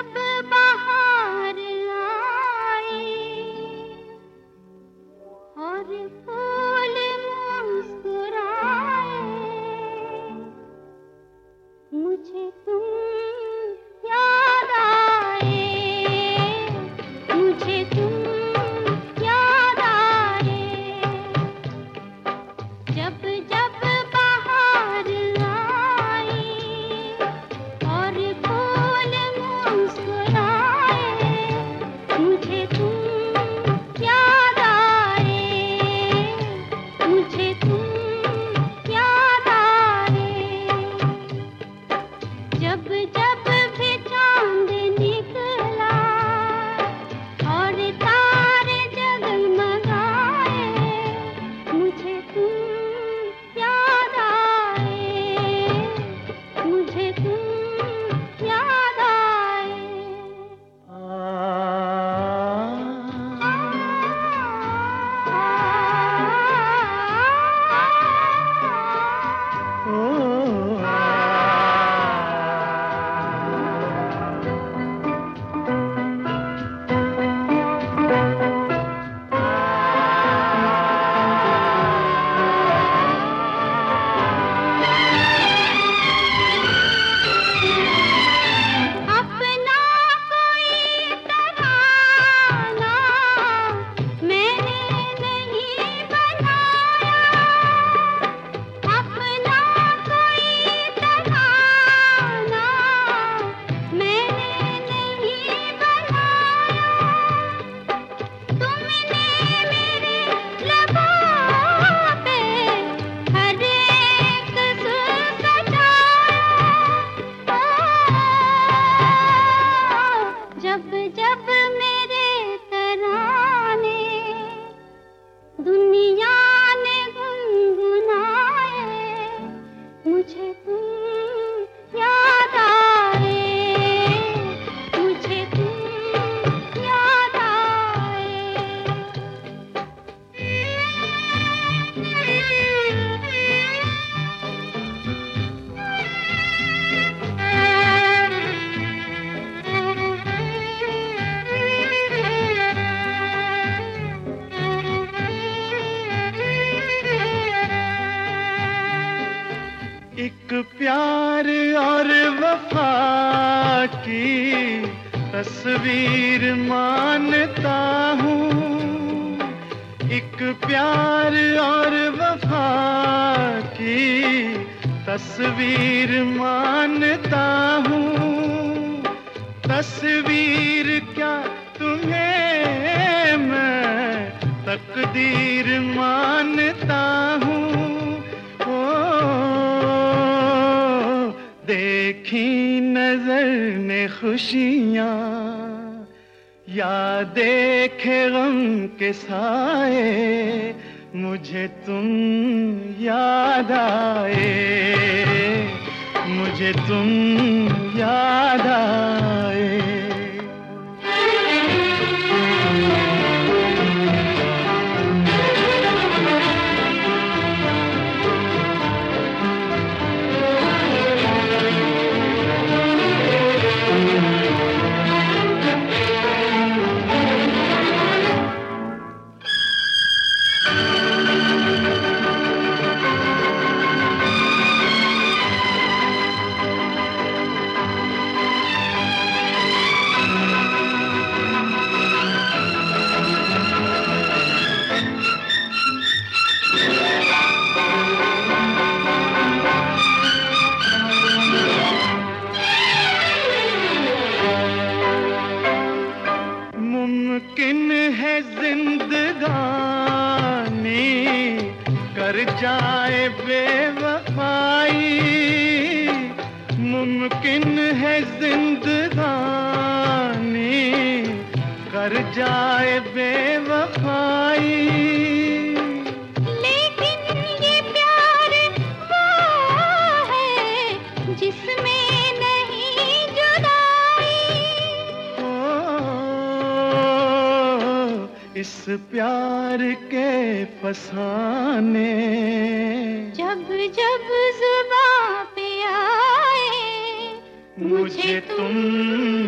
जब बाहर आए और फूल मुस्कुराए, मुझे तुम याद आए, मुझे तुम याद आए। जब जब बाहर आए और फूल मुस्कुराए, मुझे तुम याद आए, मुझे तुम याद आए। जब जब भी चांद निकला और तारे जगमगाए, मुझे तुम याद आए, मुझे तुम याद आए। अपना कोई तराना मैंने नहीं बनाया, अपना कोई तराना मैंने नहीं बनाया। तुमने मेरे लबों पे हर एक सुर सजाया। जब जब मेरे तराने दुनिया ने गुनगुनाए, मुझे तुम याद आए, मुझे तुम याद एक प्यार और वफा की तस्वीर मानता हूँ, एक प्यार और वफा की तस्वीर मानता हूँ। तस्वीर क्या तुम्हें मैं तकदीर मानता हूँ। देखी नजर ने खुशियाँ या देखे गम के साए, मुझे तुम याद आए, मुझे तुम याद आए। मुमकिन है जिंदगानी कर जाए बेवफाई, मुमकिन है जिंदगानी कर जाए बेवफाई। लेकिन ये प्यार वो है जिसमें नहीं जुदाई। इस प्यार के फसाने जब जब जुबां पे आए, मुझे तुम